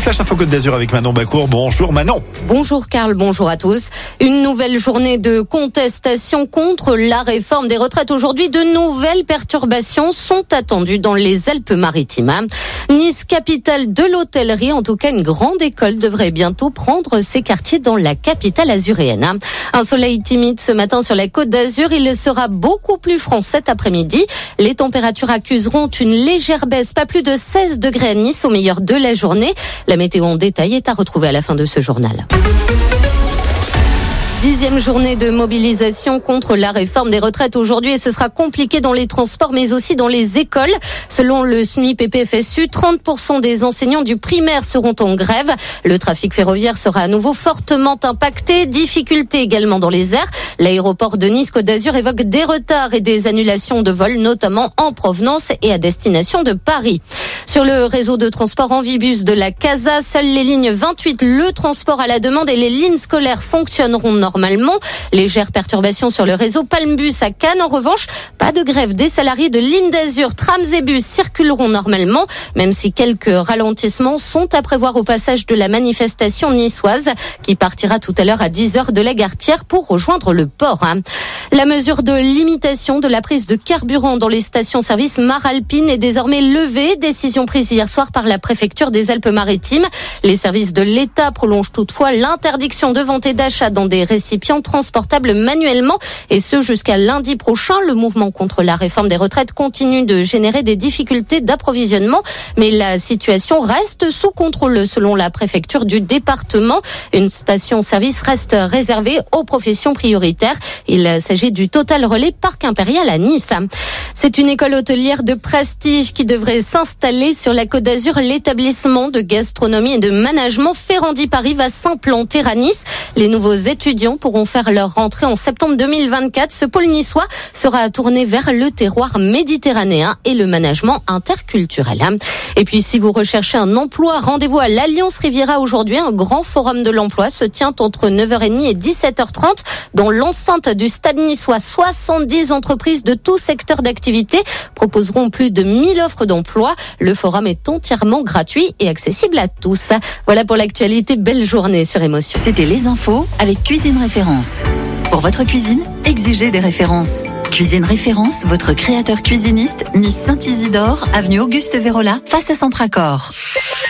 Flash Info Côte d'Azur avec Manon Bacour. Bonjour Manon. Bonjour Karl, bonjour à tous. Une nouvelle journée de contestation contre la réforme des retraites. Aujourd'hui, de nouvelles perturbations sont attendues dans les Alpes-Maritimes. Nice, capitale de l'hôtellerie, en tout cas une grande école devrait bientôt prendre ses quartiers dans la capitale azuréenne. Un soleil timide ce matin sur la Côte d'Azur, il sera beaucoup plus franc cet après-midi. Les températures accuseront une légère baisse, pas plus de 16 degrés à Nice au meilleur de la journée. La météo en détail est à retrouver à la fin de ce journal. 10e journée de mobilisation contre la réforme des retraites aujourd'hui et ce sera compliqué dans les transports mais aussi dans les écoles. Selon le SNUIPP-FSU, 30% des enseignants du primaire seront en grève. Le trafic ferroviaire sera à nouveau fortement impacté. Difficultés également dans les airs. L'aéroport de Nice-Côte d'Azur évoque des retards et des annulations de vols, notamment en provenance et à destination de Paris. Sur le réseau de transport Envibus de la CASA, seules les lignes 28, le transport à la demande et les lignes scolaires fonctionneront normalement. Légère perturbation sur le réseau Palmbus à Cannes. En revanche, pas de grève des salariés de Ligne d'Azur. Trams et bus circuleront normalement, même si quelques ralentissements sont à prévoir au passage de la manifestation niçoise qui partira tout à l'heure à 10h de la Gartière pour rejoindre le port. La mesure de limitation de la prise de carburant dans les stations-service Maralpine est désormais levée. Décision prise hier soir par la préfecture des Alpes-Maritimes. Les services de l'État prolongent toutefois l'interdiction de vente et d'achat dans des récipients transportables manuellement et ce jusqu'à lundi prochain. Le mouvement contre la réforme des retraites continue de générer des difficultés d'approvisionnement, mais la situation reste sous contrôle selon la préfecture du département. Une station-service reste réservée aux professions prioritaires. Il s'agit du Total Relais Parc Impérial à Nice. C'est une école hôtelière de prestige qui devrait s'installer sur la Côte d'Azur. L'établissement de gastronomie et de management Ferrandi Paris va s'implanter à Nice. Les nouveaux étudiants pourront faire leur rentrée en septembre 2024. Ce pôle niçois sera tourné vers le terroir méditerranéen et le management interculturel. Et puis, si vous recherchez un emploi, rendez-vous à l'Alliance Riviera aujourd'hui. Un grand forum de l'emploi se tient entre 9h30 et 17h30 dans l'enceinte du Stade niçois. 70 entreprises de tout secteur d'activité proposeront plus de 1000 offres d'emploi. Le forum est entièrement gratuit et accessible à tous. Voilà pour l'actualité. Belle journée sur Émotion. C'était les infos avec Cuisine Référence. Pour votre cuisine, exigez des références. Cuisine Référence, votre créateur cuisiniste, Nice Saint-Isidore, avenue Auguste Vérola, face à Centracor.